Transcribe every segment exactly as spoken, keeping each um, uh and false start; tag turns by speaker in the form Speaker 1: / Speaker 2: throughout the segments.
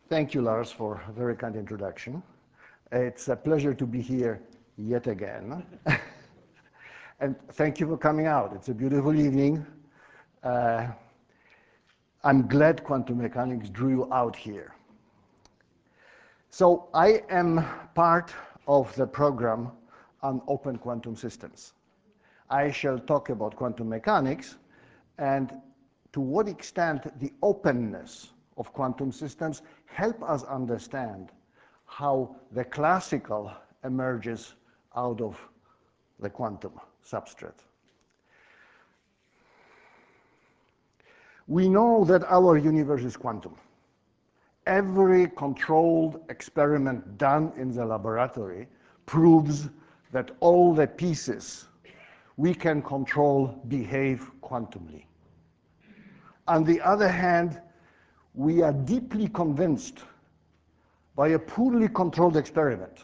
Speaker 1: Thank you, Lars, for a very kind introduction. It's a pleasure to be here yet again. And thank you for coming out. It's a beautiful evening. Uh, I'm glad quantum mechanics drew you out here. So I am part of the program on open quantum systems. I shall talk about quantum mechanics and to what extent the openness of quantum systems help us understand how the classical emerges out of the quantum substrate. We know that our universe is quantum. Every controlled experiment done in the laboratory proves that all the pieces we can control behave quantumly. On the other hand, we are deeply convinced by a poorly controlled experiment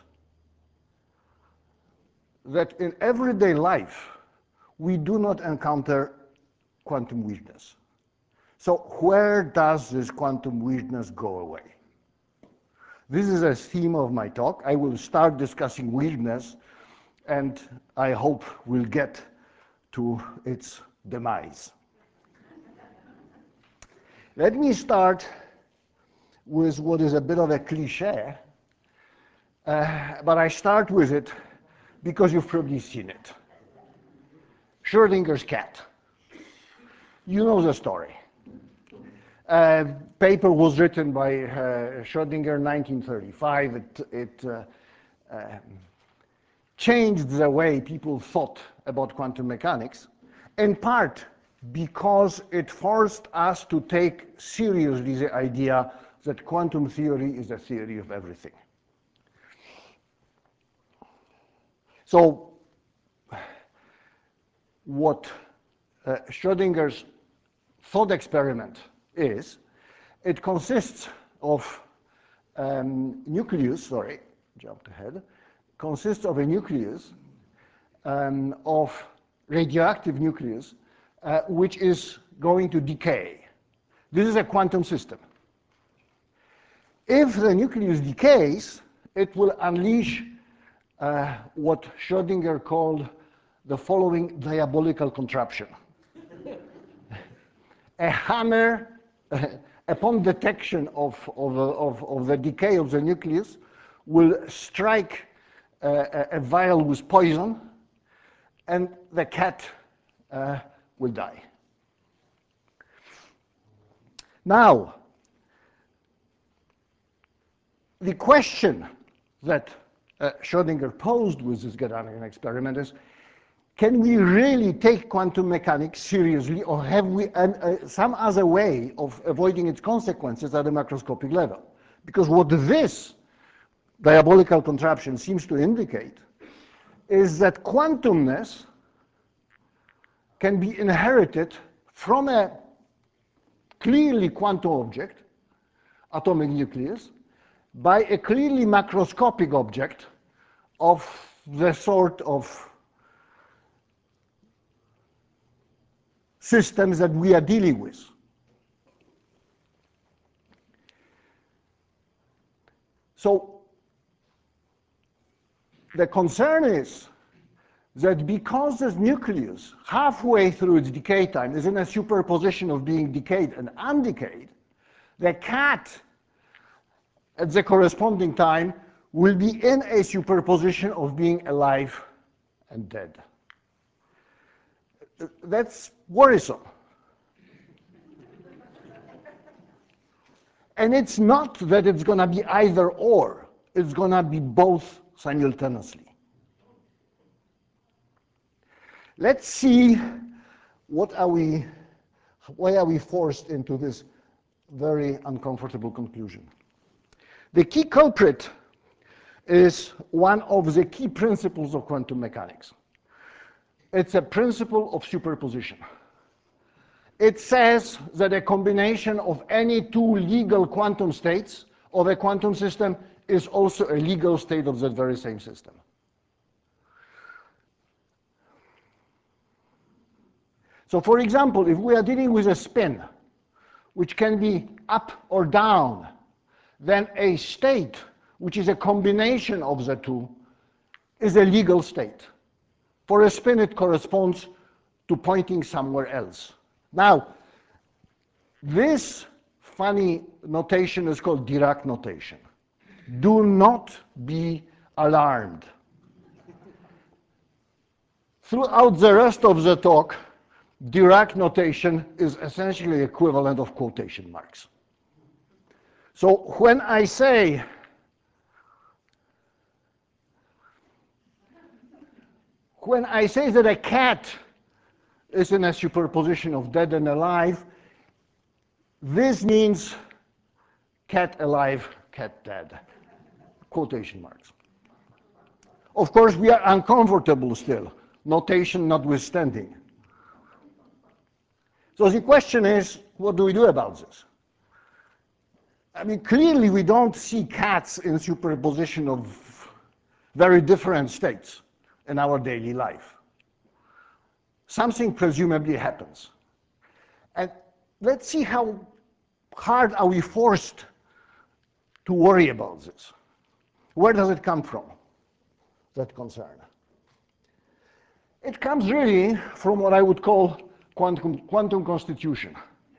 Speaker 1: that in everyday life, we do not encounter quantum weirdness. So where does this quantum weirdness go away? This is a theme of my talk. I will start discussing weirdness, and I hope we'll get to its demise. Let me start with what is a bit of a cliche, uh, but I start with it because you've probably seen it. Schrödinger's cat. You know the story. Uh, paper was written by uh, Schrödinger in nineteen thirty-five. It, it uh, uh, changed the way people thought about quantum mechanics, in part because it forced us to take seriously the idea that quantum theory is a theory of everything. So what uh, Schrödinger's thought experiment is, it consists of um, nucleus, sorry, jumped ahead, consists of a nucleus um, of radioactive nucleus uh, which is going to decay. This is a quantum system. If the nucleus decays, it will unleash uh, what Schrödinger called the following diabolical contraption. A hammer, uh, upon detection of, of, of, of the decay of the nucleus, will strike uh, a, a vial with poison, and the cat uh, will die. Now, the question that uh, Schrödinger posed with this Gedanken experiment is, can we really take quantum mechanics seriously, or have we an, uh, some other way of avoiding its consequences at a macroscopic level? Because what this diabolical contraption seems to indicate is that quantumness can be inherited from a clearly quantum object, atomic nucleus, by a clearly macroscopic object of the sort of systems that we are dealing with. So the concern is that because this nucleus, halfway through its decay time, is in a superposition of being decayed and undecayed, the cat at the corresponding time will be in a superposition of being alive and dead. That's worrisome. And it's not that it's going to be either or. It's going to be both simultaneously. Let's see what are we, why are we forced into this very uncomfortable conclusion. The key culprit is one of the key principles of quantum mechanics. It's a principle of superposition. It says that a combination of any two legal quantum states of a quantum system is also a legal state of that very same system. So for example, if we are dealing with a spin, which can be up or down, then a state, which is a combination of the two, is a legal state. For a spin, it corresponds to pointing somewhere else. Now, this funny notation is called Dirac notation. Do not be alarmed. Throughout the rest of the talk, Dirac notation is essentially equivalent of quotation marks. So when I say when I say that a cat is in a superposition of dead and alive, this means cat alive, cat dead, quotation marks. Of course, we are uncomfortable still, notation notwithstanding. So the question is, what do we do about this? I mean, clearly we don't see cats in superposition of very different states in our daily life. Something presumably happens. And let's see how hard are we forced to worry about this. Where does it come from, that concern? It comes really from what I would call quantum, quantum constitution.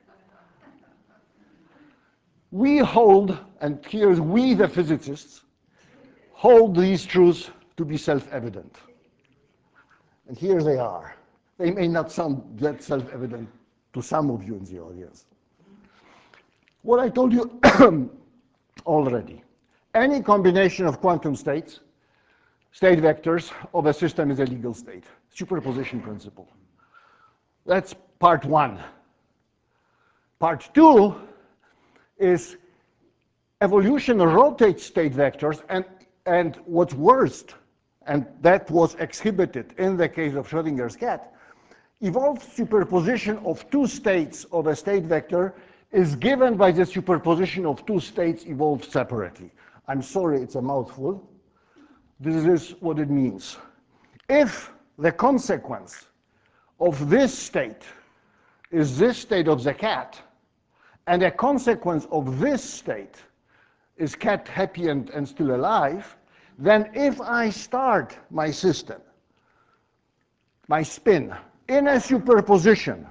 Speaker 1: We hold, and here's we the physicists, hold these truths to be self-evident. And here they are. They may not sound that self-evident to some of you in the audience. What I told you already, any combination of quantum states, state vectors of a system is a legal state, superposition principle. That's part one. Part two is evolution rotates state vectors, and, and what's worst, and that was exhibited in the case of Schrödinger's cat, evolved superposition of two states of a state vector is given by the superposition of two states evolved separately. I'm sorry, it's a mouthful. This is what it means. If the consequence of this state is this state of the cat, and a consequence of this state is cat happy and, and still alive, then if I start my system, my spin, in a superposition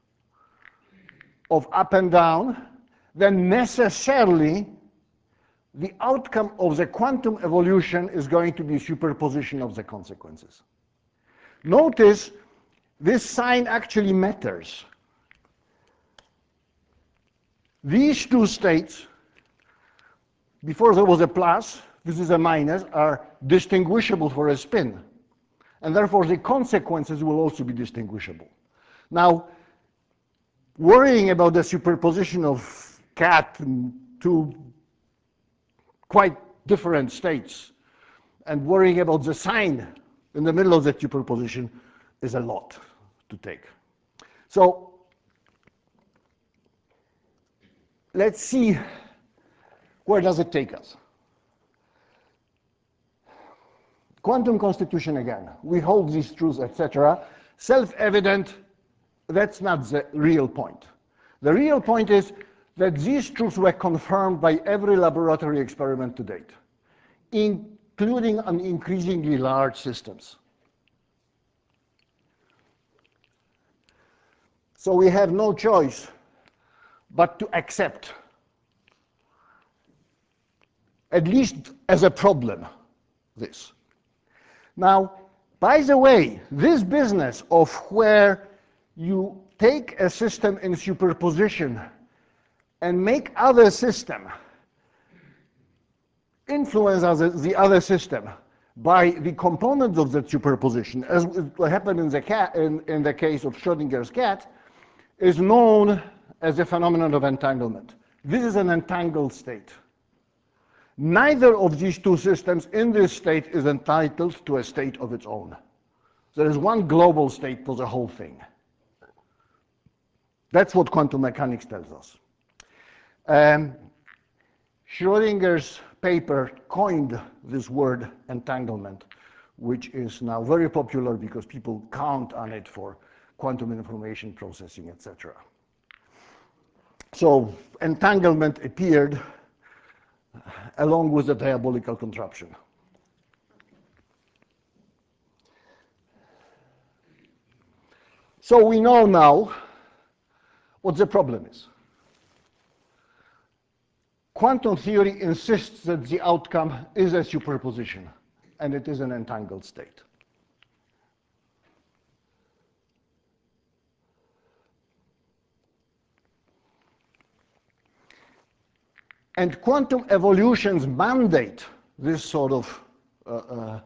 Speaker 1: of up and down, then necessarily the outcome of the quantum evolution is going to be superposition of the consequences. Notice this sign actually matters. These two states, before there was a plus, this is a minus, are distinguishable for a spin. And therefore, the consequences will also be distinguishable. Now, worrying about the superposition of cat and two quite different states and worrying about the sign in the middle of that superposition is a lot to take. So let's see, where does it take us? Quantum constitution again. We hold these truths, et cetera. Self-evident, that's not the real point. The real point is that these truths were confirmed by every laboratory experiment to date, including on increasingly large systems. So we have no choice but to accept, at least as a problem, this. Now, by the way, this business of where you take a system in superposition and make other system influence the other system by the components of that superposition, as what happened in the, cat, in, in the case of Schrödinger's cat, is known as the phenomenon of entanglement. This is an entangled state. Neither of these two systems in this state is entitled to a state of its own. There is one global state for the whole thing. That's what quantum mechanics tells us. Um, Schrödinger's paper coined this word entanglement, which is now very popular because people count on it for quantum information processing, et cetera. So entanglement appeared along with the diabolical contraption. So we know now what the problem is. Quantum theory insists that the outcome is a superposition, and it is an entangled state. And quantum evolutions mandate this sort of uh, uh,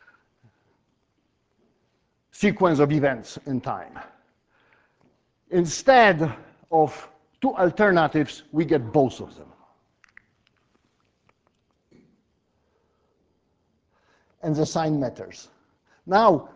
Speaker 1: sequence of events in time. Instead of two alternatives, we get both of them. And the sign matters. Now,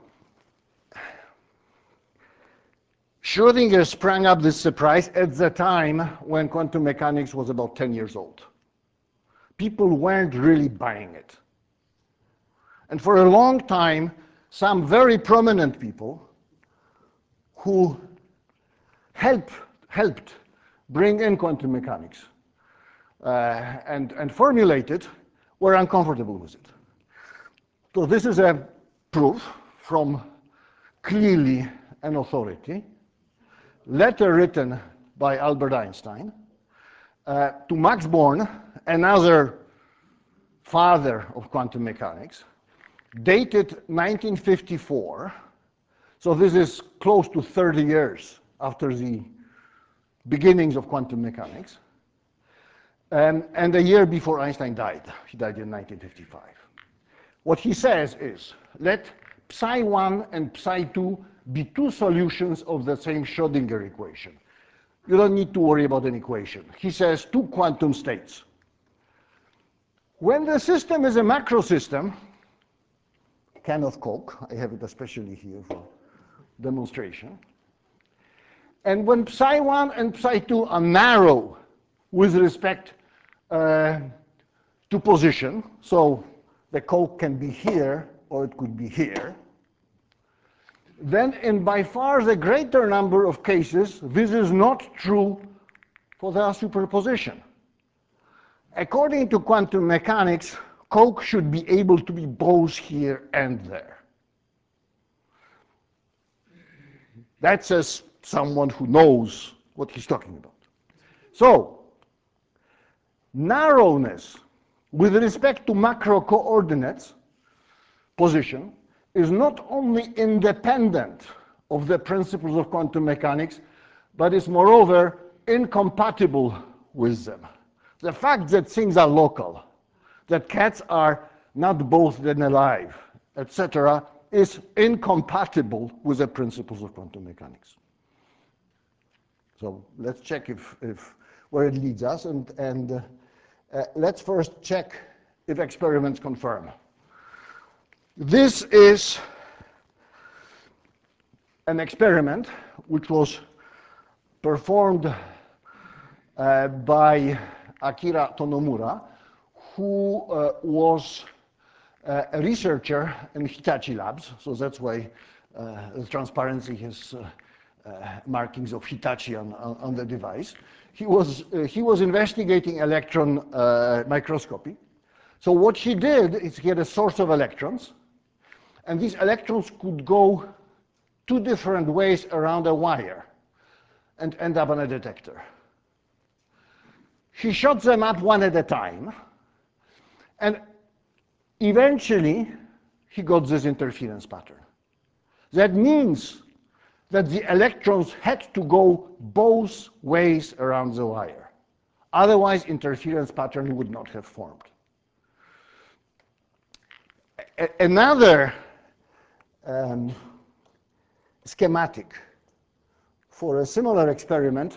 Speaker 1: Schrödinger sprang up this surprise at the time when quantum mechanics was about ten years old. People weren't really buying it. And for a long time, some very prominent people who help, helped bring in quantum mechanics uh, and, and formulate it were uncomfortable with it. So this is a proof from clearly an authority, letter written by Albert Einstein uh, to Max Born, another father of quantum mechanics, dated nineteen fifty-four. So this is close to thirty years after the beginnings of quantum mechanics, um, and a year before Einstein died. He died in nineteen fifty-five. What he says is, let psi one and psi two be two solutions of the same Schrödinger equation. You don't need to worry about an equation. He says two quantum states. When the system is a macro system, can of Coke, I have it especially here for demonstration, and when psi one and psi two are narrow with respect uh, to position, so the Coke can be here or it could be here, then in by far the greater number of cases, this is not true for the superposition. According to quantum mechanics, Coke should be able to be both here and there. That says someone who knows what he's talking about. So, narrowness with respect to macro coordinates, position, is not only independent of the principles of quantum mechanics, but is moreover incompatible with them. The fact that things are local, that cats are not both dead and alive, et cetera, is incompatible with the principles of quantum mechanics. So let's check if, if where it leads us, and, and uh, uh, let's first check if experiments confirm. This is an experiment which was performed uh, by Akira Tonomura, who uh, was uh, a researcher in Hitachi Labs, so that's why uh, the transparency has uh, uh, markings of Hitachi on, on, on the device. He was, uh, he was investigating electron uh, microscopy. So what he did is he had a source of electrons, and these electrons could go two different ways around a wire and end up on a detector. He shot them up one at a time, and eventually he got this interference pattern. That means that the electrons had to go both ways around the wire. Otherwise, interference pattern would not have formed. A- another um, schematic for a similar experiment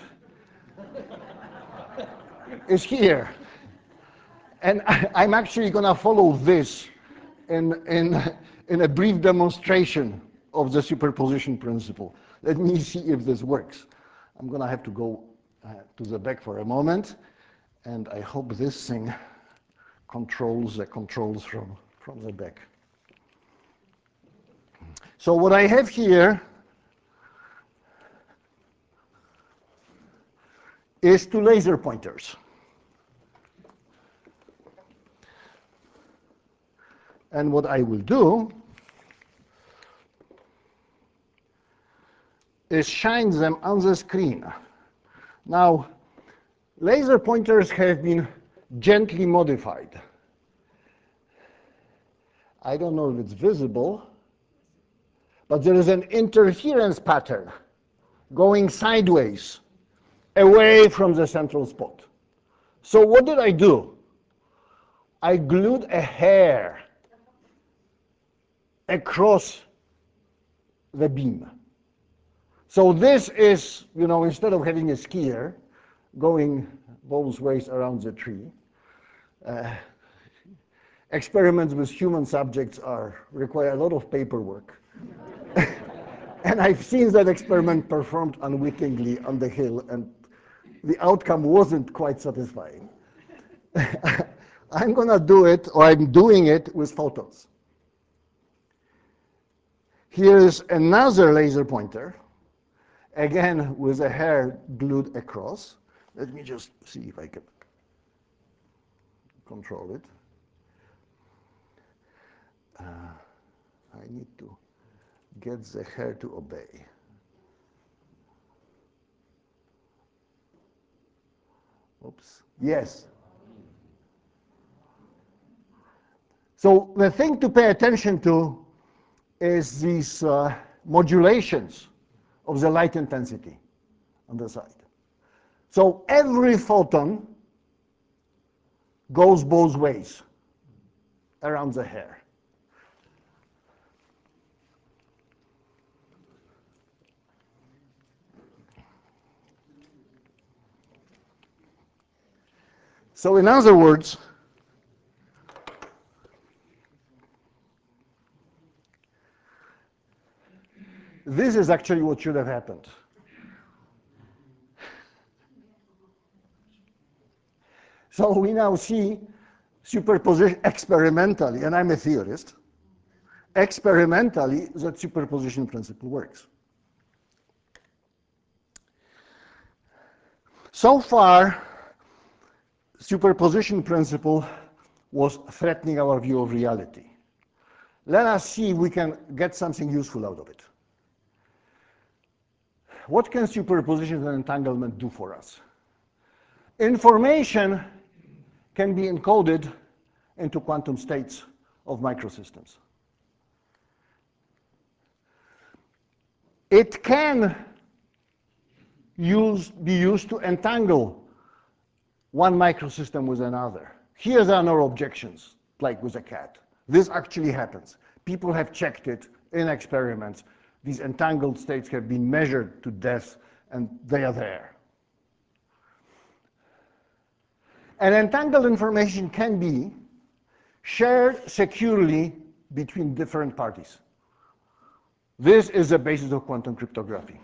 Speaker 1: is here. And I, I'm actually going to follow this in, in, in a brief demonstration of the superposition principle. Let me see if this works. I'm going to have to go uh, to the back for a moment, and I hope this thing controls the controls from, from the back. So what I have here is two laser pointers. And what I will do is shine them on the screen. Now, laser pointers have been gently modified. I don't know if it's visible, but there is an interference pattern going sideways, away from the central spot. So what did I do? I glued a hair across the beam. So this is, you know, instead of having a skier going both ways around the tree, uh, experiments with human subjects are require a lot of paperwork. And I've seen that experiment performed unwittingly on the hill, and the outcome wasn't quite satisfying. I'm going to do it, or I'm doing it with photons. Here's another laser pointer, again with a hair glued across. Let me just see if I can control it. Uh, I need to get the hair to obey. Oops. Yes. So the thing to pay attention to is these uh, modulations of the light intensity on the side. So every photon goes both ways around the hair. So in other words, this is actually what should have happened. So we now see superposition experimentally, and I'm a theorist, experimentally that superposition principle works. So far, superposition principle was threatening our view of reality. Let us see if we can get something useful out of it. What can superposition and entanglement do for us? Information can be encoded into quantum states of microsystems. It can use, be used to entangle one microsystem with another. Here there are no objections, like with a cat. This actually happens. People have checked it in experiments. These entangled states have been measured to death, and they are there. And entangled information can be shared securely between different parties. This is the basis of quantum cryptography.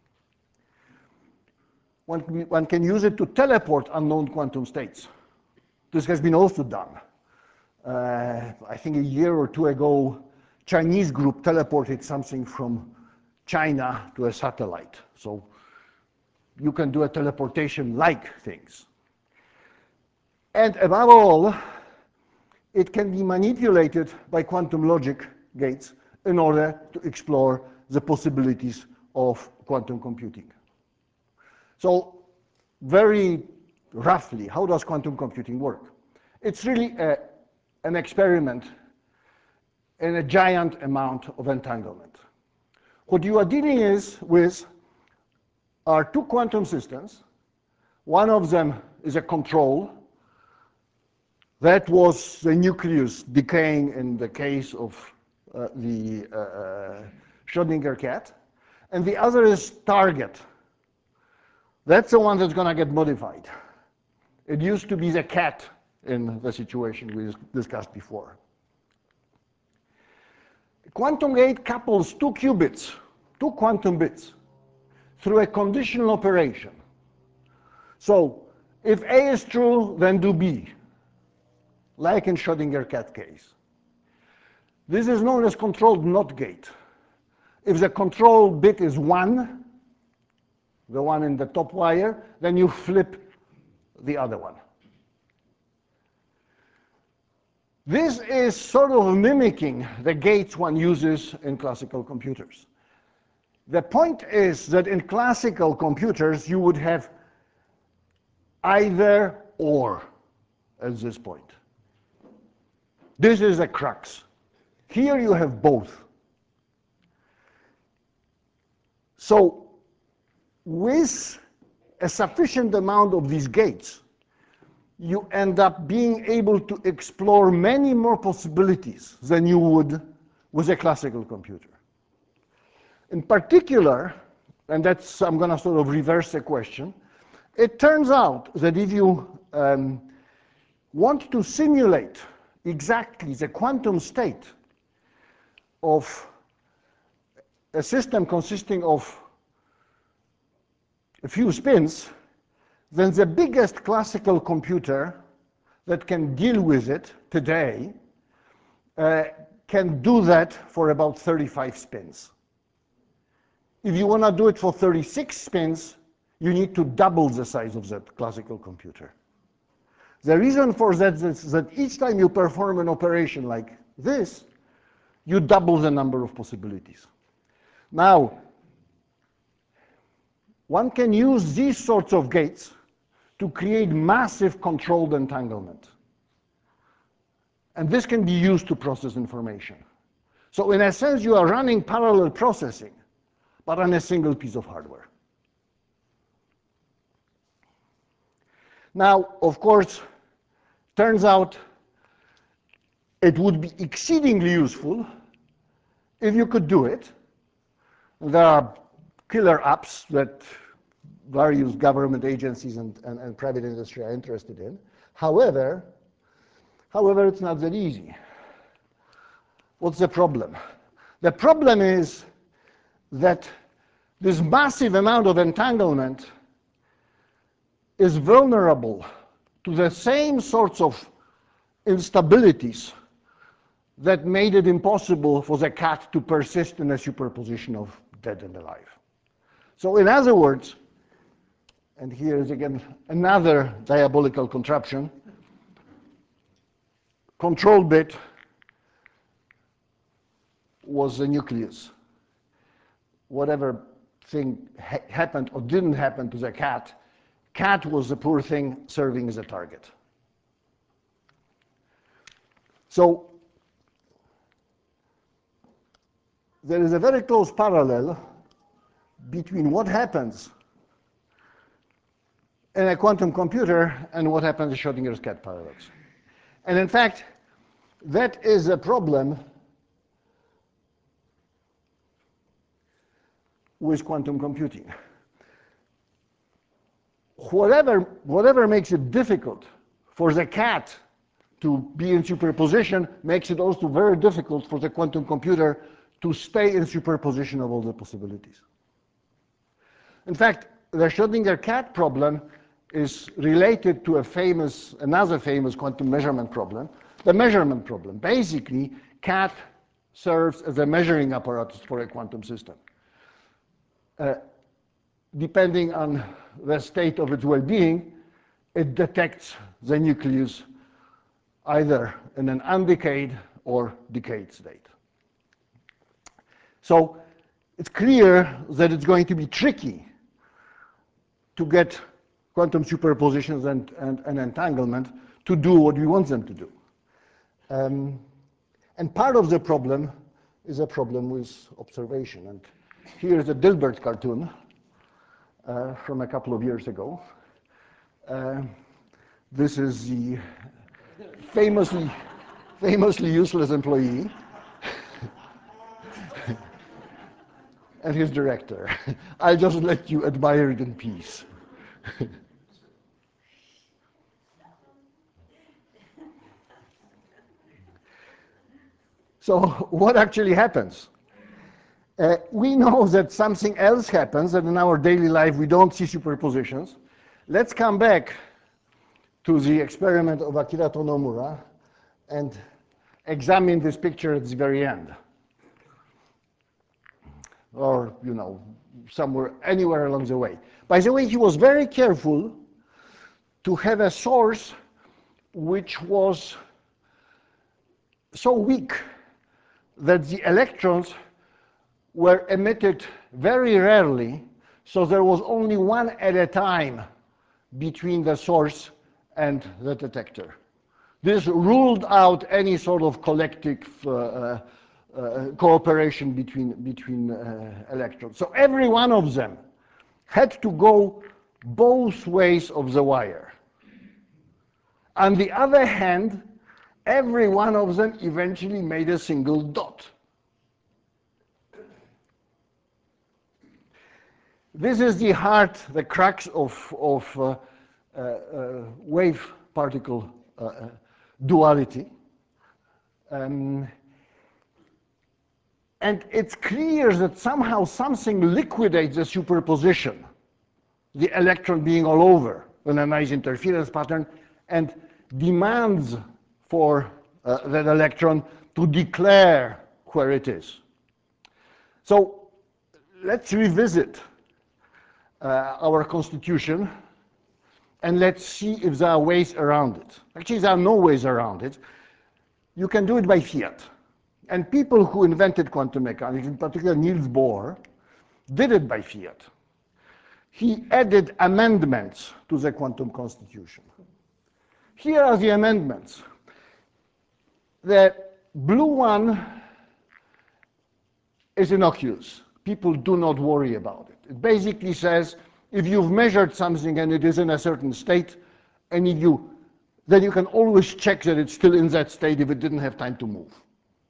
Speaker 1: One, one can use it to teleport unknown quantum states. This has been also done. Uh, I think a year or two ago, Chinese group teleported something from China to a satellite. So you can do a teleportation-like things. And above all, it can be manipulated by quantum logic gates in order to explore the possibilities of quantum computing. So very roughly, how does quantum computing work? It's really a, an experiment in a giant amount of entanglement. What you are dealing is with are two quantum systems. One of them is a control. That was the nucleus decaying in the case of uh, the uh, Schrödinger cat. And the other is target. That's the one that's going to get modified. It used to be the cat in the situation we discussed before. Quantum gate couples two qubits, two quantum bits, through a conditional operation. So if A is true, then do B, like in Schrödinger cat case. This is known as controlled NOT gate. If the control bit is one, the one in the top wire, then you flip the other one. This is sort of mimicking the gates one uses in classical computers. The point is that in classical computers, you would have either or at this point. This is a crux. Here you have both. So with a sufficient amount of these gates, you end up being able to explore many more possibilities than you would with a classical computer. In particular, and that's, I'm going to sort of reverse the question, it turns out that if you um, want to simulate exactly the quantum state of a system consisting of a few spins, then the biggest classical computer that can deal with it today uh, can do that for about thirty-five spins. If you want to do it for thirty-six spins, you need to double the size of that classical computer. The reason for that is that each time you perform an operation like this, you double the number of possibilities. Now, one can use these sorts of gates to create massive controlled entanglement. And this can be used to process information. So in a sense, you are running parallel processing, but on a single piece of hardware. Now, of course, turns out it would be exceedingly useful if you could do it. There are killer apps that various government agencies and, and, and private industry are interested in. However, however, it's not that easy. What's the problem? The problem is that this massive amount of entanglement is vulnerable to the same sorts of instabilities that made it impossible for the cat to persist in a superposition of dead and alive. So in other words, and here is again another diabolical contraption, control bit was the nucleus. Whatever thing ha happened or didn't happen to the cat, cat was the poor thing serving as a target. So there is a very close parallel between what happens in a quantum computer and what happens in Schrödinger's cat paradox. And in fact, that is a problem with quantum computing. Whatever, whatever makes it difficult for the cat to be in superposition makes it also very difficult for the quantum computer to stay in superposition of all the possibilities. In fact, the Schrödinger cat problem is related to a famous, another famous quantum measurement problem, the measurement problem. Basically, cat serves as a measuring apparatus for a quantum system. Uh, depending on the state of its well-being, it detects the nucleus either in an undecayed or decayed state. So it's clear that it's going to be tricky to get quantum superpositions and, and, and entanglement to do what we want them to do. Um, and part of the problem is a problem with observation. And here's a Dilbert cartoon uh, from a couple of years ago. Uh, this is the famously, famously useless employee and his director. I'll just let you admire it in peace. So what actually happens? Uh, we know that something else happens, that in our daily life we don't see superpositions. Let's come back to the experiment of Akira Tonomura and examine this picture at the very end. Or, you know, somewhere, anywhere along the way. By the way, he was very careful to have a source which was so weak that the electrons were emitted very rarely, so there was only one at a time between the source and the detector. This ruled out any sort of collective uh, uh, uh, cooperation between, between uh, electrons. So every one of them had to go both ways of the wire. On the other hand, every one of them eventually made a single dot. This is the heart, the crux of, of uh, uh, uh, wave-particle uh, duality. Um, and it's clear that somehow something liquidates the superposition, the electron being all over in a nice interference pattern, and demands for uh, that electron to declare where it is. So let's revisit uh, our constitution, and let's see if there are ways around it. Actually, there are no ways around it. You can do it by fiat. And people who invented quantum mechanics, in particular Niels Bohr, did it by fiat. He added amendments to the quantum constitution. Here are the amendments. The blue one is innocuous. People do not worry about it. It basically says, if you've measured something and it is in a certain state, and if you, then you can always check that it's still in that state if it didn't have time to move.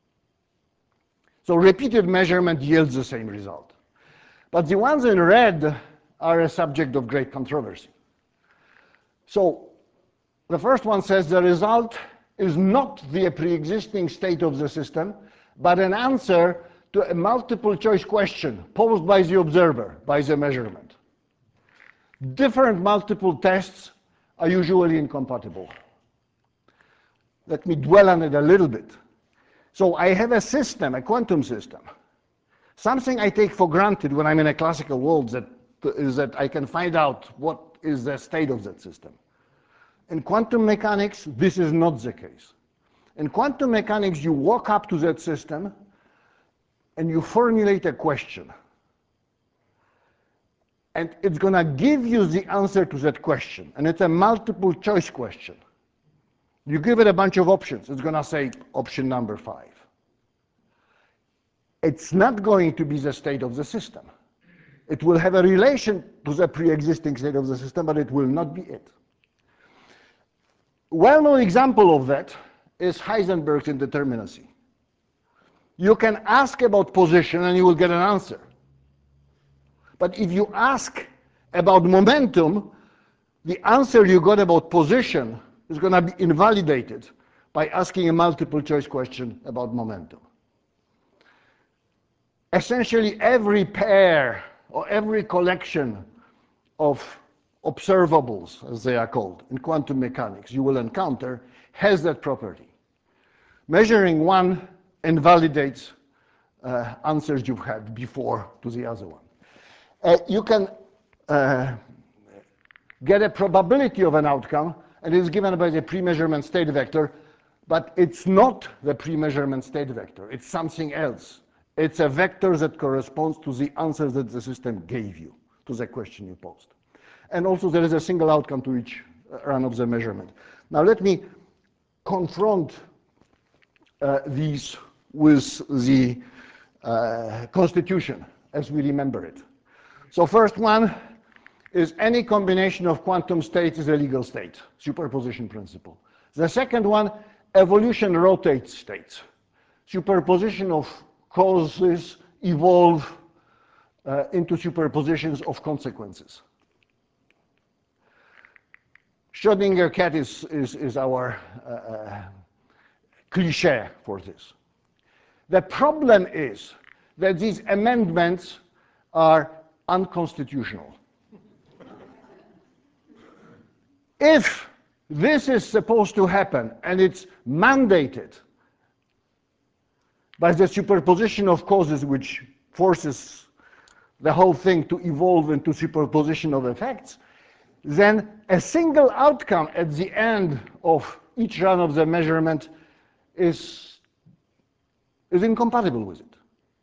Speaker 1: So repeated measurement yields the same result. But the ones in red are a subject of great controversy. So the first one says the result is not the pre-existing state of the system, but an answer to a multiple choice question posed by the observer, by the measurement. Different multiple tests are usually incompatible. Let me dwell on it a little bit. So I have a system, a quantum system. Something I take for granted when I'm in a classical world that is that I can find out what is the state of that system. In quantum mechanics, this is not the case. In quantum mechanics, you walk up to that system and you formulate a question. And it's going to give you the answer to that question. And it's a multiple choice question. You give it a bunch of options. It's going to say option number five. It's not going to be the state of the system. It will have a relation to the pre-existing state of the system, but it will not be it. Well-known example of that is Heisenberg's indeterminacy. You can ask about position and you will get an answer. But if you ask about momentum, the answer you got about position is going to be invalidated by asking a multiple choice question about momentum. Essentially, every pair or every collection of observables, as they are called, in quantum mechanics you will encounter has that property. Measuring one invalidates uh, answers you've had before to the other one. Uh, you can uh, get a probability of an outcome, and it is given by the pre-measurement state vector, but it's not the pre-measurement state vector. It's something else. It's a vector that corresponds to the answer that the system gave you to the question you posed. And also there is a single outcome to each run of the measurement. Now let me confront uh, these with the uh, Constitution as we remember it. So first one is any combination of quantum states is a legal state, superposition principle. The second one, evolution rotates states. Superposition of causes evolve uh, into superpositions of consequences. Schrödinger cat is, is, is our uh, uh, cliche for this. The problem is that these amendments are unconstitutional. If this is supposed to happen and it's mandated by the superposition of causes which forces the whole thing to evolve into superposition of effects, then a single outcome at the end of each run of the measurement is is incompatible with it.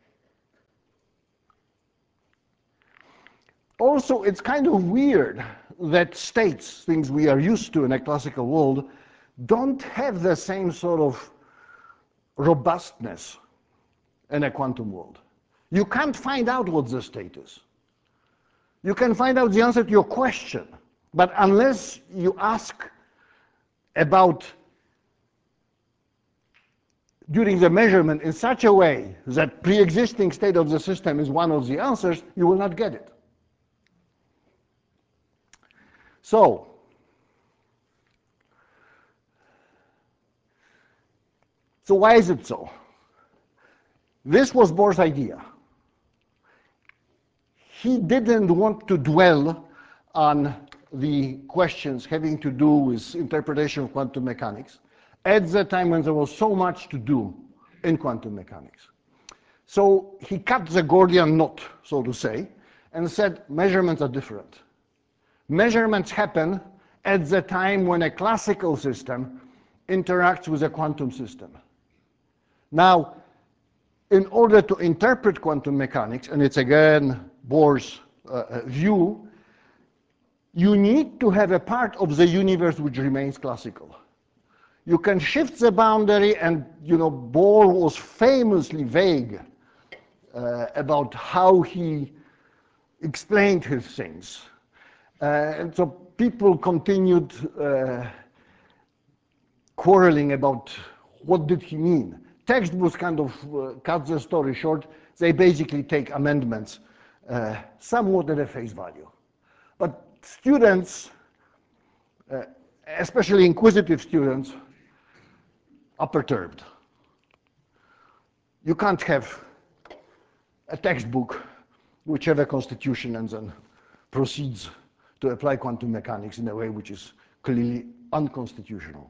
Speaker 1: Also, it's kind of weird that states, things we are used to in a classical world, don't have the same sort of robustness in a quantum world. You can't find out what the state is. You can find out the answer to your question, but unless you ask about during the measurement in such a way that pre-existing state of the system is one of the answers, you will not get it. So, so why is it so? This was Bohr's idea. He didn't want to dwell on the questions having to do with interpretation of quantum mechanics at the time when there was so much to do in quantum mechanics. So he cut the Gordian knot, so to say, and said measurements are different. Measurements happen at the time when a classical system interacts with a quantum system. Now, in order to interpret quantum mechanics, and it's again Bohr's uh, view, you need to have a part of the universe which remains classical. You can shift the boundary, and you know, Bohr was famously vague uh, about how he explained his things. Uh, and so people continued uh, quarreling about what did he mean. Textbooks kind of uh, cut the story short. They basically take amendments uh, somewhat at a face value. But students, uh, especially inquisitive students, are perturbed. You can't have a textbook which have a constitution and then proceeds to apply quantum mechanics in a way which is clearly unconstitutional.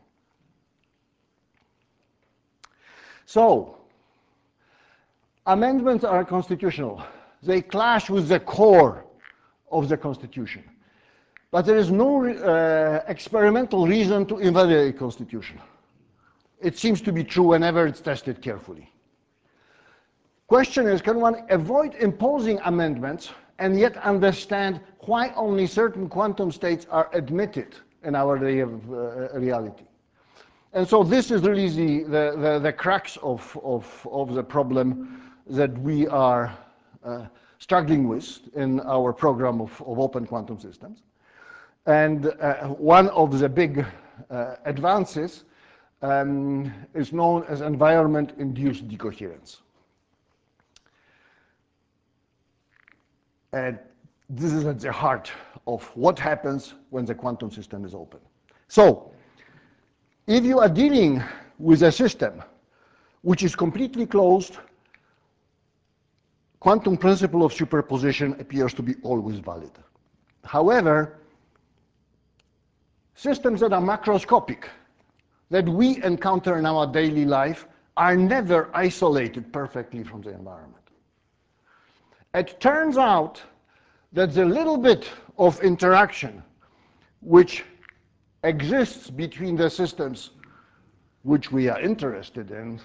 Speaker 1: So, amendments are constitutional. They clash with the core of the Constitution. But there is no uh, experimental reason to invalidate the Constitution. It seems to be true whenever it's tested carefully. Question is, can one avoid imposing amendments and yet understand why only certain quantum states are admitted in our day of uh, reality? And so this is really the, the, the, the crux of, of, of the problem that we are uh, struggling with in our program of, of open quantum systems. And uh, one of the big uh, advances um, is known as environment-induced decoherence. And this is at the heart of what happens when the quantum system is open. So, if you are dealing with a system which is completely closed, quantum principle of superposition appears to be always valid. However, systems that are macroscopic, that we encounter in our daily life, are never isolated perfectly from the environment. It turns out that the little bit of interaction which exists between the systems which we are interested in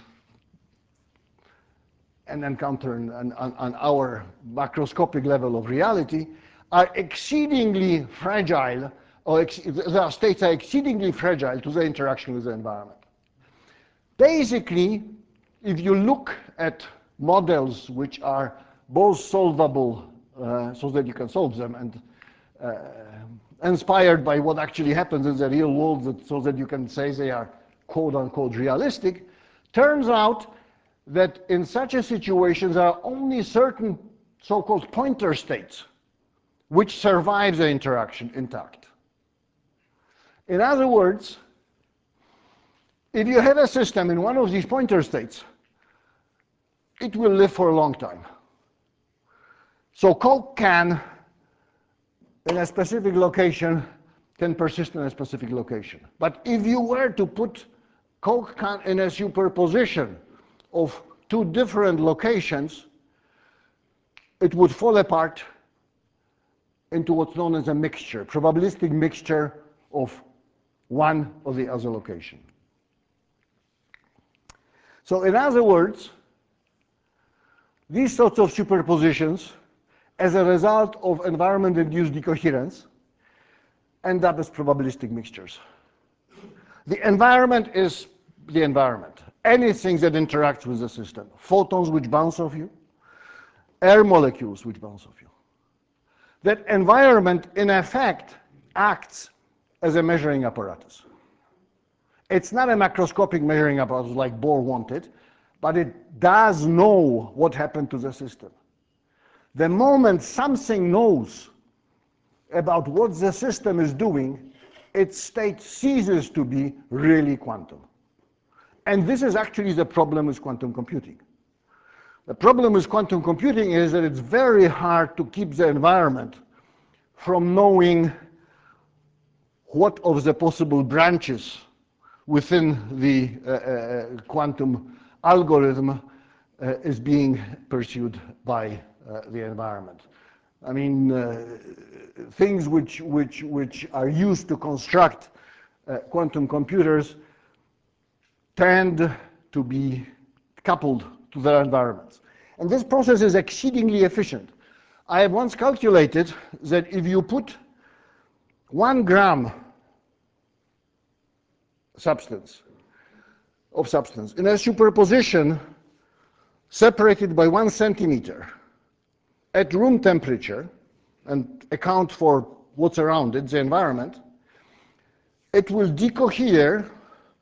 Speaker 1: and encounter on, on, on our macroscopic level of reality are exceedingly fragile, or ex the states are exceedingly fragile to the interaction with the environment. Basically, if you look at models which are both solvable uh, so that you can solve them and uh, inspired by what actually happens in the real world that, so that you can say they are quote-unquote realistic, turns out that in such a situation there are only certain so-called pointer states which survive the interaction intact. In other words, if you have a system in one of these pointer states, it will live for a long time. So Coke can, in a specific location, can persist in a specific location. But if you were to put Coke can in a superposition of two different locations, it would fall apart into what's known as a mixture, probabilistic mixture of one or the other location. So in other words, these sorts of superpositions, as a result of environment-induced decoherence, end up as probabilistic mixtures. The environment is the environment. Anything that interacts with the system. Photons which bounce off you, air molecules which bounce off you. That environment, in effect, acts as a measuring apparatus. It's not a macroscopic measuring apparatus like Bohr wanted, but it does know what happened to the system. The moment something knows about what the system is doing, its state ceases to be really quantum. And this is actually the problem with quantum computing. The problem with quantum computing is that it's very hard to keep the environment from knowing what of the possible branches within the uh, uh, quantum algorithm uh, is being pursued by uh, the environment. I mean, uh, things which, which, which are used to construct uh, quantum computers tend to be coupled to their environments. And this process is exceedingly efficient. I have once calculated that if you put one gram substance of substance in a superposition separated by one centimeter at room temperature and account for what's around it, the environment, it will decohere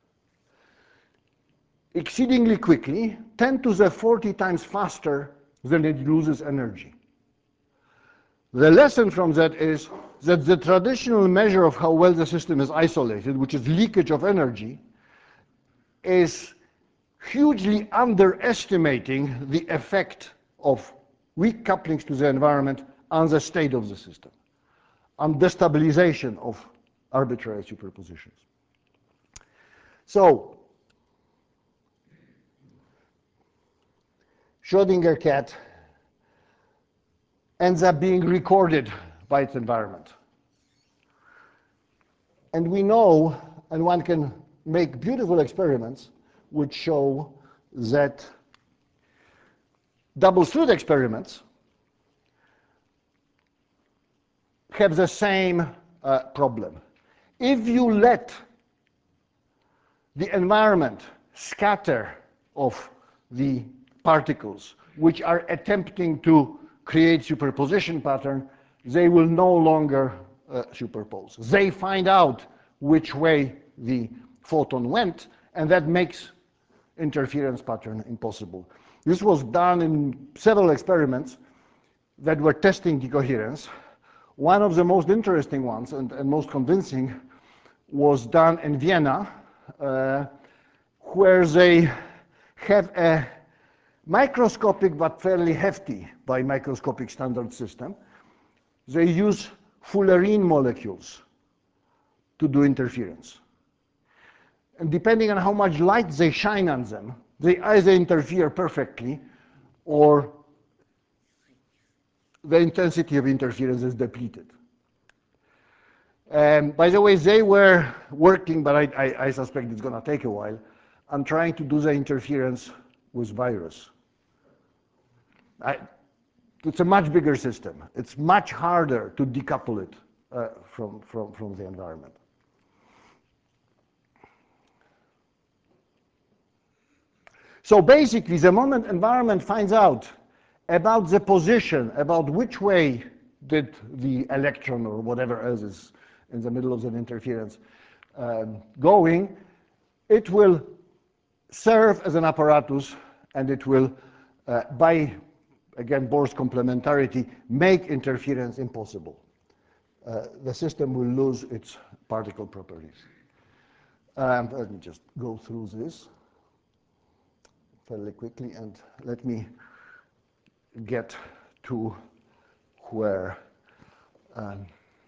Speaker 1: exceedingly quickly, ten to the forty times faster than it loses energy. The lesson from that is that the traditional measure of how well the system is isolated, which is leakage of energy, is hugely underestimating the effect of weak couplings to the environment on the state of the system, on destabilization of arbitrary superpositions. So, Schrödinger cat ends up being recorded by its environment. And we know, and one can make beautiful experiments which show that double slit experiments have the same uh, problem. If you let the environment scatter of the particles which are attempting to create superposition pattern, they will no longer uh, superpose. They find out which way the photon went, and that makes interference pattern impossible. This was done in several experiments that were testing decoherence. One of the most interesting ones and, and most convincing was done in Vienna, uh, where they have a microscopic but fairly hefty by microscopic standard system. They use fullerene molecules to do interference. And depending on how much light they shine on them, they either interfere perfectly or the intensity of interference is depleted. Um, by the way, they were working, but I, I, I suspect it's going to take a while, on trying to do the interference with virus. I, it's a much bigger system. It's much harder to decouple it uh, from, from, from the environment. So basically, the moment environment finds out about the position, about which way did the electron or whatever else is in the middle of the interference um, going, it will serve as an apparatus, and it will, uh, by, again, Bohr's complementarity, make interference impossible. Uh, the system will lose its particle properties. Um, let me just go through this fairly quickly, and let me get to where um,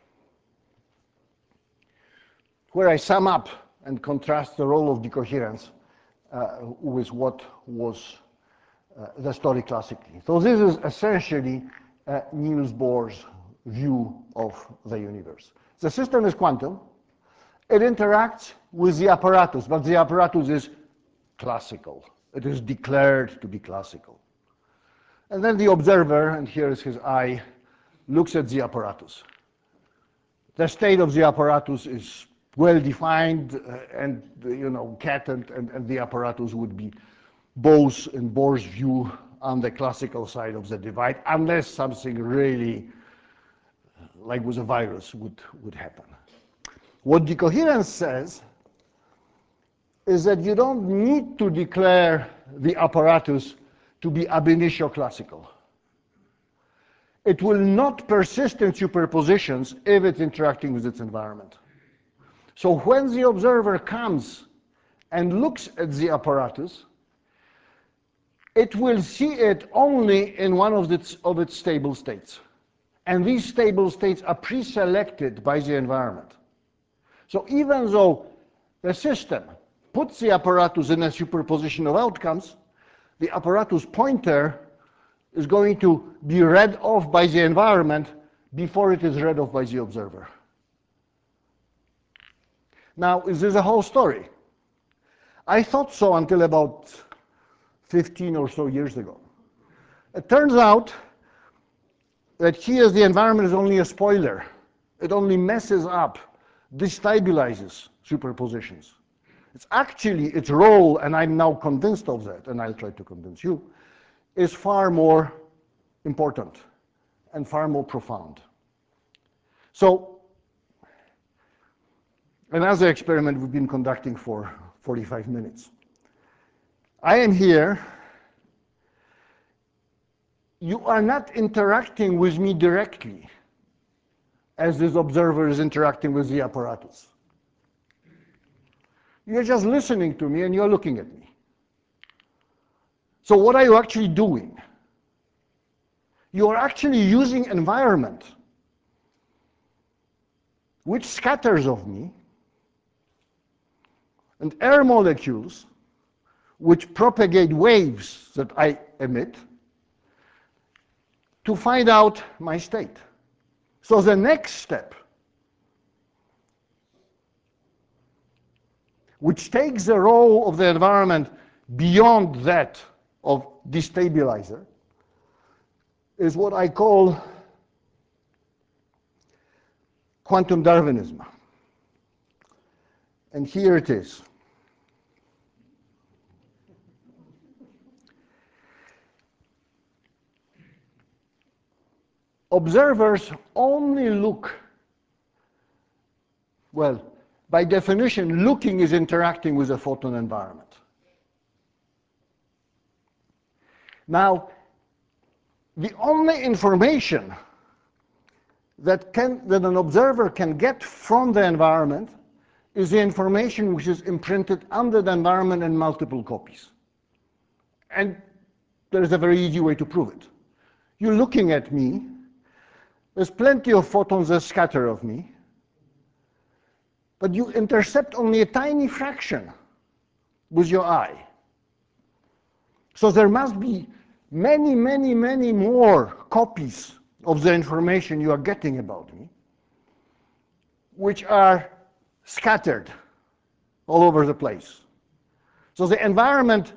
Speaker 1: where I sum up and contrast the role of decoherence uh, with what was uh, the story classically. So this is essentially uh, Niels Bohr's view of the universe. The system is quantum. It interacts with the apparatus, but the apparatus is classical. It is declared to be classical. And then the observer, and here is his eye, looks at the apparatus. The state of the apparatus is well defined, uh, and you know, cat and, and, and the apparatus would be both in Bohr's view on the classical side of the divide, unless something really, like with a virus, would, would happen. What decoherence says is that you don't need to declare the apparatus to be ab initio classical. It will not persist in superpositions if it's interacting with its environment. So when the observer comes and looks at the apparatus, it will see it only in one of its, of its stable states. And these stable states are pre-selected by the environment. So even though the system puts the apparatus in a superposition of outcomes, the apparatus pointer is going to be read off by the environment before it is read off by the observer. Now, is this a whole story? I thought so until about fifteen or so years ago. It turns out that here the environment is only a spoiler. It only messes up, destabilizes superpositions. It's actually its role, and I'm now convinced of that, and I'll try to convince you, is far more important and far more profound. So, another experiment we've been conducting for forty-five minutes. I am here. You are not interacting with me directly as this observer is interacting with the apparatus. You're just listening to me and you're looking at me. So what are you actually doing? You're actually using environment which scatters of me and air molecules which propagate waves that I emit to find out my state. So the next step, which takes the role of the environment beyond that of destabilizer, is what I call quantum Darwinism. And here it is. Observers only look, well, by definition, looking is interacting with a photon environment. Now, the only information that, can, that an observer can get from the environment is the information which is imprinted under the environment in multiple copies. And there is a very easy way to prove it. You're looking at me. There's plenty of photons that scatter of me, but you intercept only a tiny fraction with your eye. So there must be many, many, many more copies of the information you are getting about me, which are scattered all over the place. So the environment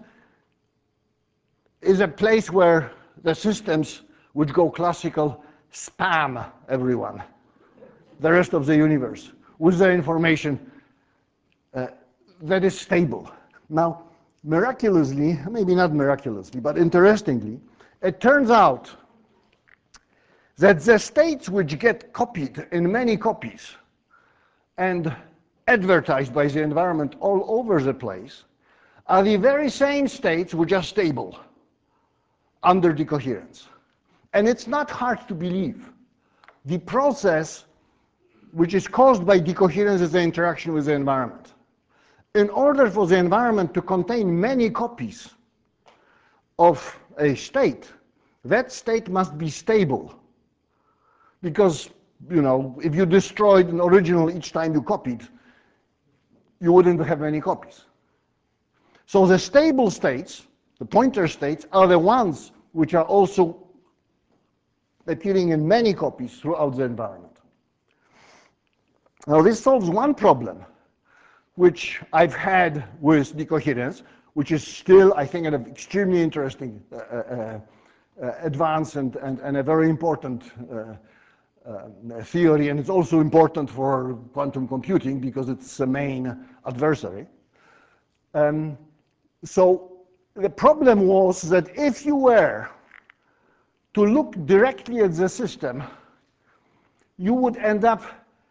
Speaker 1: is a place where the systems which go classical spam everyone, the rest of the universe, with the information uh, that is stable. Now, miraculously, maybe not miraculously, but interestingly, it turns out that the states which get copied in many copies and advertised by the environment all over the place are the very same states which are stable under decoherence. And it's not hard to believe. The process which is caused by decoherence is the interaction with the environment. In order for the environment to contain many copies of a state, that state must be stable. Because, you know, if you destroyed an original each time you copied, you wouldn't have many copies. So the stable states, the pointer states, are the ones which are also appearing in many copies throughout the environment. Now this solves one problem which I've had with decoherence, which is still, I think, an extremely interesting uh, uh, uh, advanced and, and, and a very important uh, uh, theory, and it's also important for quantum computing because it's the main adversary. Um, so the problem was that if you were to look directly at the system, you would end up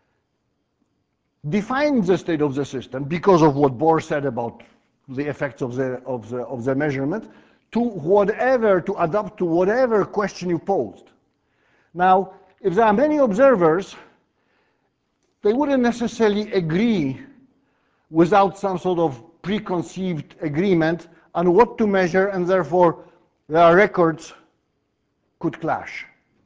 Speaker 1: defining the state of the system because of what Bohr said about the effects of the, of the, of the measurement, to whatever, to adapt to whatever question you posed. Now, if there are many observers, they wouldn't necessarily agree without some sort of preconceived agreement on what to measure, and therefore their records could clash.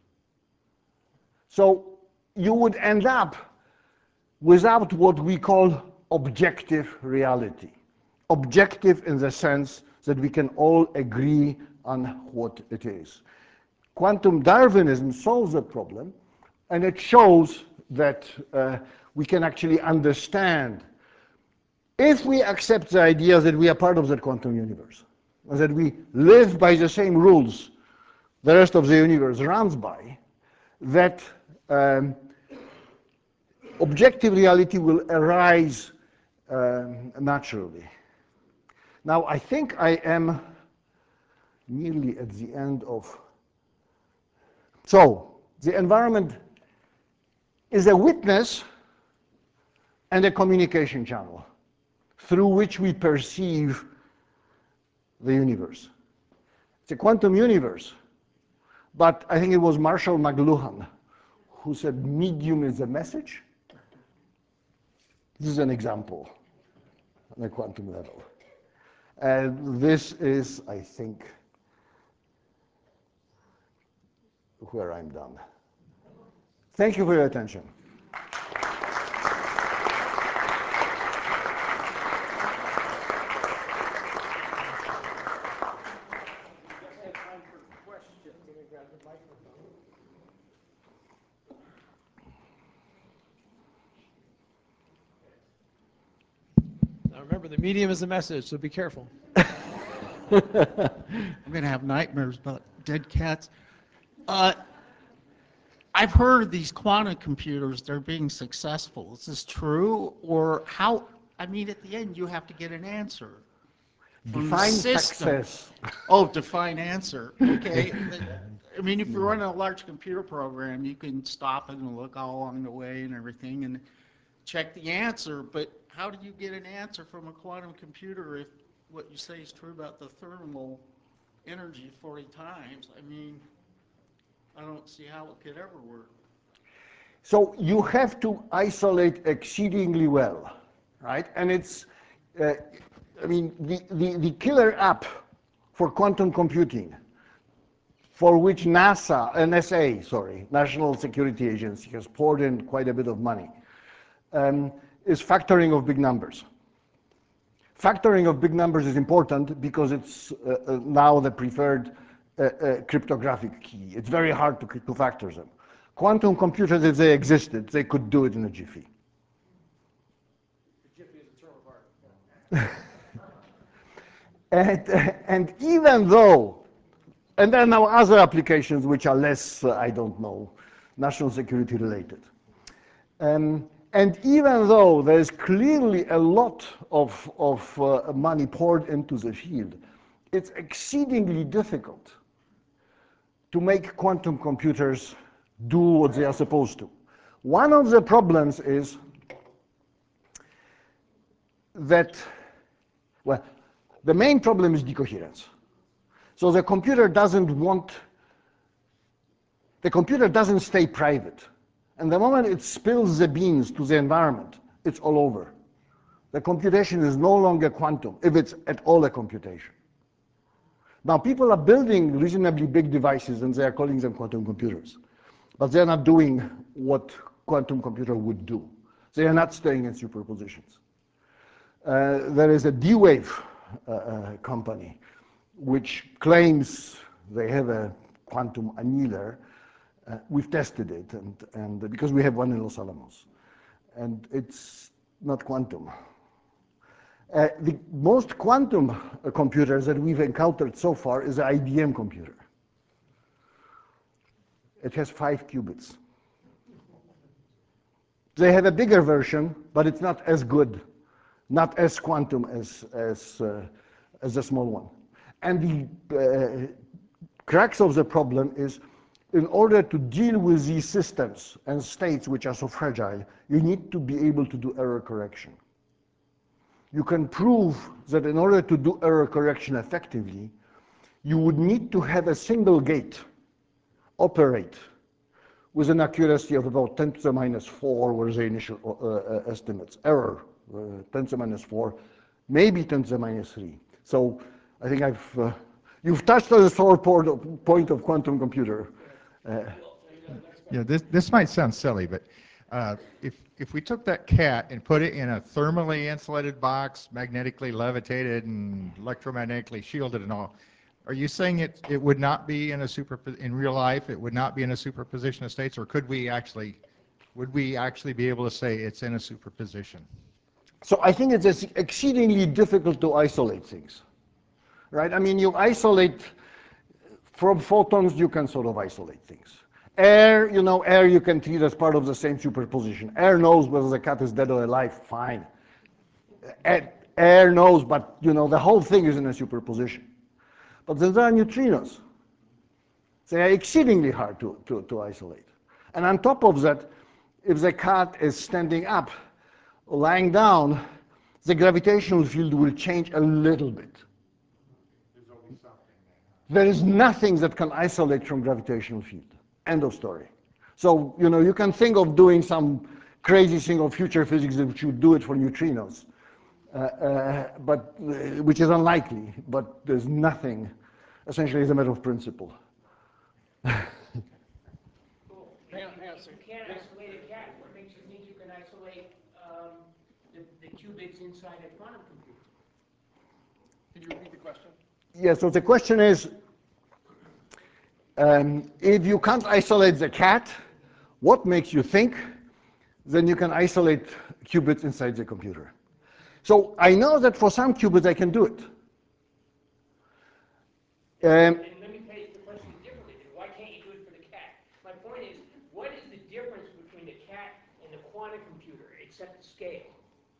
Speaker 1: So you would end up without what we call objective reality. Objective in the sense that we can all agree on what it is. Quantum Darwinism solves that problem, and it shows that uh, we can actually understand, if we accept the idea that we are part of that quantum universe, that we live by the same rules the rest of the universe runs by, that um, objective reality will arise um, naturally. Now, I think I am nearly at the end of... So, the environment is a witness and a communication channel through which we perceive the universe. It's a quantum universe, but I think it was Marshall McLuhan who said medium is a message. This is an example on a quantum level. And this is, I think, where I'm done. Thank you for your attention.
Speaker 2: Now remember, the medium is the message, so be careful.
Speaker 3: I'm going to have nightmares about dead cats. Uh, I've heard these quantum computers, they're being successful. Is this true? Or how, I mean, at the end, you have to get an answer from the
Speaker 1: Define
Speaker 3: system.
Speaker 1: success.
Speaker 3: Oh, define answer. Okay. I mean, if you're running a large computer program, you can stop it and look all along the way and everything and check the answer. But how do you get an answer from a quantum computer if what you say is true about the thermal energy forty times? I mean, I don't see how it could ever work.
Speaker 1: So you have to isolate exceedingly well, right? And it's, uh, I mean, the, the, the killer app for quantum computing, for which NASA, N S A, sorry, National Security Agency, has poured in quite a bit of money, um, is factoring of big numbers. Factoring of big numbers is important because it's uh, uh, now the preferred uh, uh, cryptographic key. It's very hard to, to factor them. Quantum computers, if they existed, they could do it in a jiffy.
Speaker 2: The jiffy is a term of art.
Speaker 1: and, uh, and even though, and there are now other applications which are less, uh, I don't know, national security related. Um, and even though there is clearly a lot of, of uh, money poured into the field, it's exceedingly difficult to make quantum computers do what they are supposed to. One of the problems is that, well, the main problem is decoherence. So the computer doesn't want, the computer doesn't stay private. And the moment it spills the beans to the environment, it's all over. The computation is no longer quantum, if it's at all a computation. Now, people are building reasonably big devices, and they are calling them quantum computers. But they're not doing what quantum computer would do. They are not staying in superpositions. Uh, there is a D-Wave uh, uh, company which claims they have a quantum annealer. Uh, we've tested it, and, and because we have one in Los Alamos. And it's not quantum. Uh, the most quantum uh, computers that we've encountered so far is the I B M computer. It has five qubits. They have a bigger version, but it's not as good, not as quantum as, as, uh, as the small one. And the uh, crux of the problem is, in order to deal with these systems and states which are so fragile, you need to be able to do error correction. You can prove that in order to do error correction effectively, you would need to have a single gate operate with an accuracy of about ten to the minus four were the initial uh, uh, estimates. Error, uh, ten to the minus four, maybe ten to the minus three. So I think I've, uh, you've touched on the sore point of quantum computer. Uh,
Speaker 4: yeah, this, this might sound silly, but uh, if, if we took that cat and put it in a thermally insulated box, magnetically levitated and electromagnetically shielded and all, are you saying it, it would not be in a super, in real life, it would not be in a superposition of states, or could we actually, would we actually be able to say it's in a superposition?
Speaker 1: So I think it's exceedingly difficult to isolate things, right? I mean, you isolate, from photons, you can sort of isolate things. Air, you know, air you can treat as part of the same superposition. Air knows whether the cat is dead or alive, fine. Air, air knows, but, you know, the whole thing is in a superposition. But then there are neutrinos. They are exceedingly hard to, to, to isolate. And on top of that, if the cat is standing up or lying down, the gravitational field will change a little bit.
Speaker 4: There's always something
Speaker 1: There is nothing that can isolate from gravitational field. End of story. So, you know, you can think of doing some crazy thing of future physics that should do it for neutrinos. Uh, uh, but uh, which is unlikely, but there's nothing. Essentially, it's a matter of principle.
Speaker 5: Cool. Hang on, hang on a second. You can't isolate a cat. What makes you think you can isolate um, the, the qubits inside a quantum computer?
Speaker 2: Can you repeat the question?
Speaker 1: Yeah, so the question is, um, if you can't isolate the cat, what makes you think then you can isolate qubits inside the computer? So I know that for some qubits I can do it. Um,
Speaker 5: And let me phrase the question differently. Then why can't you do it for the cat? My point is, what is the difference between the cat and the quantum computer, except the scale?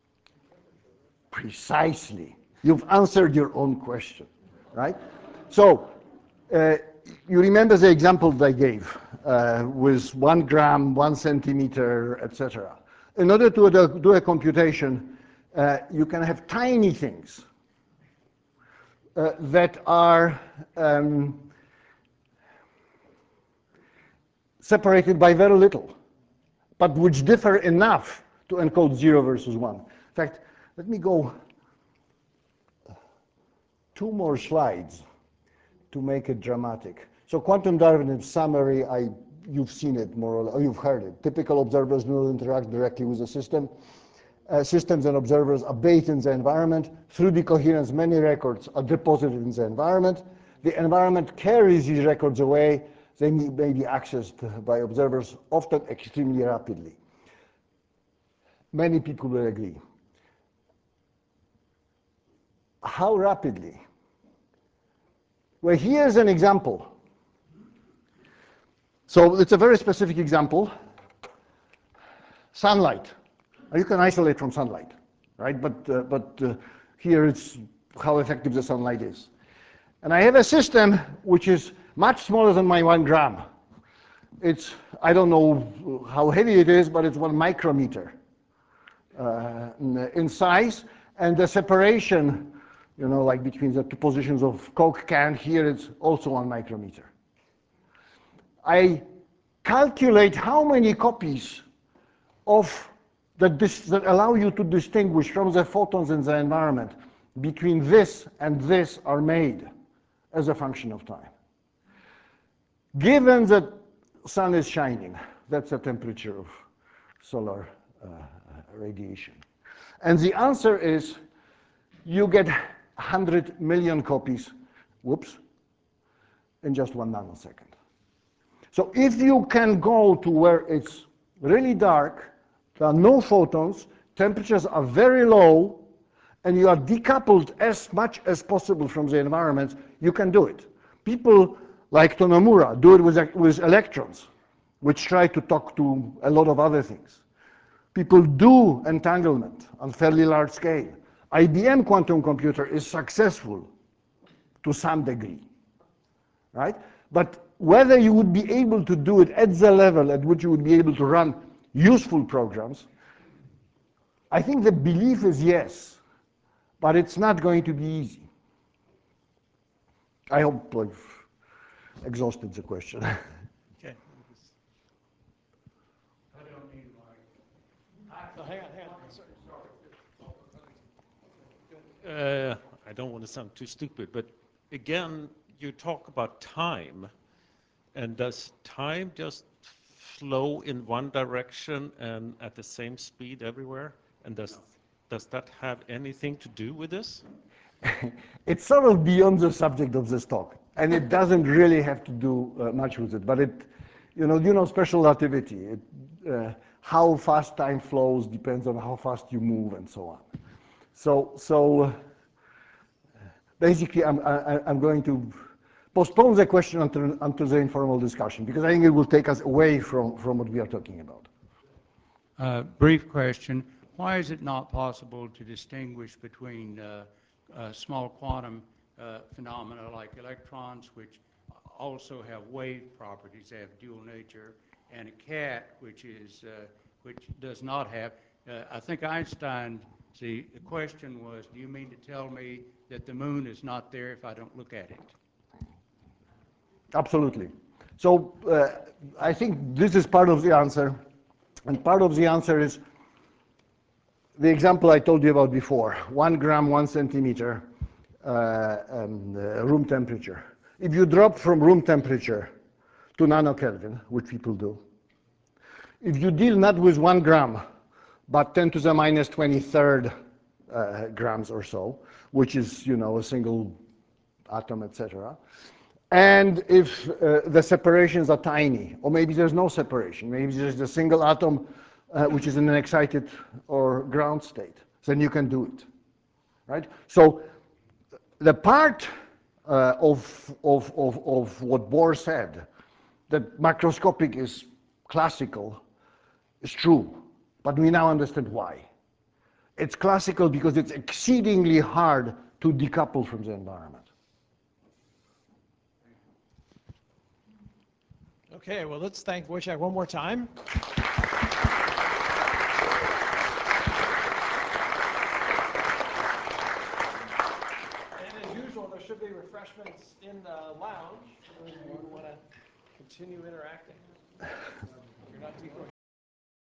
Speaker 1: Precisely. You've answered your own question, right? So uh, you remember the example that I gave uh, with one gram, one centimeter, et cetera. In order to do, do a computation, uh, you can have tiny things uh, that are um, separated by very little, but which differ enough to encode zero versus one. In fact, let me go two more slides to make it dramatic. So quantum Darwinism summary, I, you've seen it more or less, or you've heard it. Typical observers do not interact directly with the system. Uh, systems and observers are bathed in the environment. Through decoherence, many records are deposited in the environment. The environment carries these records away. They may be accessed by observers, often extremely rapidly. Many people will agree. How rapidly? Well, here's an example. So it's a very specific example. Sunlight. You can isolate from sunlight, right? But, uh, but uh, here it's how effective the sunlight is. And I have a system which is much smaller than my one gram. It's, I don't know how heavy it is, but it's one micrometer uh, in size. And the separation, you know, like between the two positions of Coke can, here it's also one micrometer. I calculate how many copies of that, this, that allow you to distinguish from the photons in the environment between this and this are made as a function of time. Given that sun is shining, that's the temperature of solar uh, radiation. And the answer is you get one hundred million copies, whoops, in just one nanosecond. So if you can go to where it's really dark, there are no photons, temperatures are very low, and you are decoupled as much as possible from the environment, you can do it. People like to Nomura, do it with, with electrons, which try to talk to a lot of other things. People do entanglement on fairly large scale. I B M quantum computer is successful to some degree, right? But whether you would be able to do it at the level at which you would be able to run useful programs, I think the belief is yes, but it's not going to be easy. I hope I've exhausted the question.
Speaker 2: Okay. Oh, hang on, hang on. Sorry.
Speaker 6: Uh, I don't want to sound too stupid, but again, you talk about time, and does time just flow in one direction and at the same speed everywhere? And does, does that have anything to do with this?
Speaker 1: It's sort of beyond the subject of this talk, and it doesn't really have to do uh, much with it, but it, you know, you know special relativity. It, uh, how fast time flows depends on how fast you move and so on. So, so uh, basically, I'm, I, I'm going to postpone the question until, until the informal discussion, because I think it will take us away from, from what we are talking about.
Speaker 7: Uh, brief question. Why is it not possible to distinguish between uh, uh, small quantum uh, phenomena like electrons, which also have wave properties, they have dual nature, and a cat, which is uh, which does not have? Uh, I think Einstein, the, the question was, do you mean to tell me that the moon is not there if I don't look at it?
Speaker 1: Absolutely. So uh, I think this is part of the answer, and part of the answer is the example I told you about before, one gram, one centimeter, uh, and, uh, room temperature. If you drop from room temperature to nanokelvin, which people do, if you deal not with one gram, but ten to the minus twenty-third uh, grams or so, which is, you know, a single atom, et cetera, and if uh, the separations are tiny, or maybe there's no separation, maybe there's a single atom uh, which is in an excited or ground state, then you can do it, right? So the part uh, of, of, of, of what Bohr said, that macroscopic is classical, is true, but we now understand why. It's classical because it's exceedingly hard to decouple from the environment.
Speaker 2: Okay, well, let's thank Wojciech one more time. And as usual, there should be refreshments in the lounge for those of you who want to continue interacting.